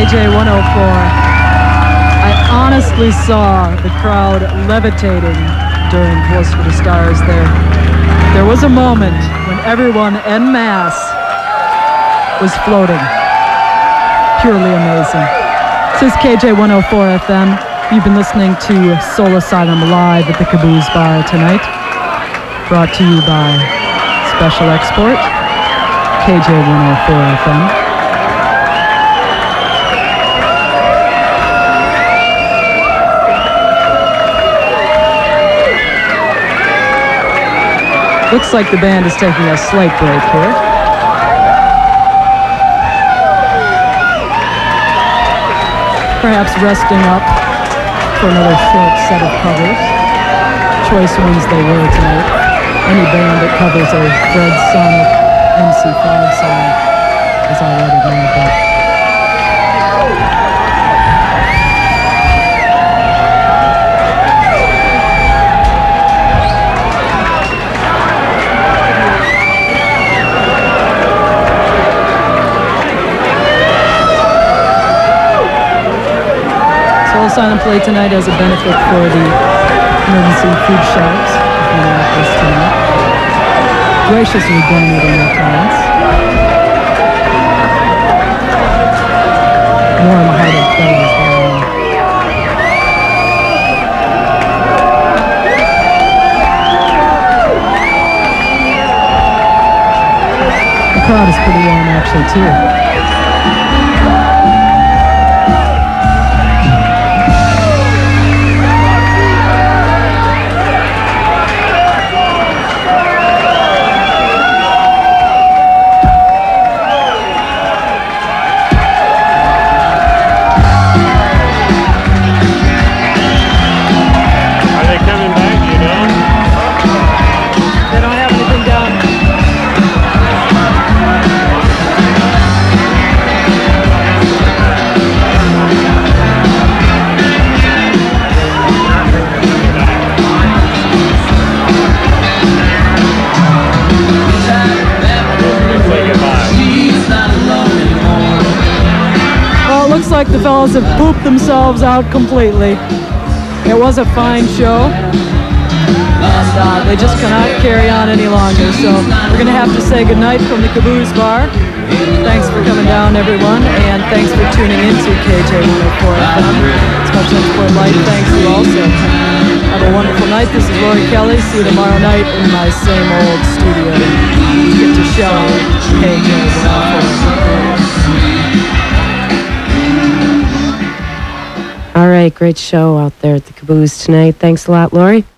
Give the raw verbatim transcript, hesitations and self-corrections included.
J one oh four. I honestly saw the crowd levitating during Close to the Stars there. There was a moment when everyone en masse was floating. Purely amazing. This is K J one oh four F M. You've been listening to Soul Asylum live at the Caboose Bar tonight. Brought to you by Special Export, K J one oh four F M. Looks like the band is taking a slight break here. Perhaps resting up for another short set of covers. Choice ones they were tonight. Any band that covers a Fred Sonic M C five song is already known about. Soul Asylum play tonight as a benefit for the emergency food shelves in Minneapolis tonight. Graciously donating their talents. Warm-hearted fellows there. The crowd is pretty warm actually too. Like the fellas have pooped themselves out completely. It was a fine show, and uh, they just cannot carry on any longer. So we're gonna have to say goodnight from the Caboose Bar. Thanks for coming down, everyone, and thanks for tuning into K J one oh four F M. Special Export Light, thanks you also. Have a wonderful night. This is Lori Kelly. See you tomorrow night in my same old studio. Get to show K J one oh four. All right, great show out there at the Caboose tonight. Thanks a lot, Lori.